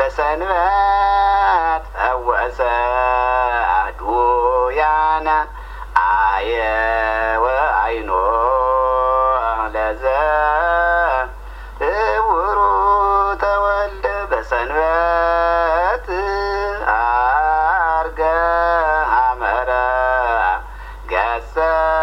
በሰንበት ፈወሰ አዱያነ አየወ አይኖ ለዘ እውሩ ተወልደ በሰንበት አርገ አመረ ገሰ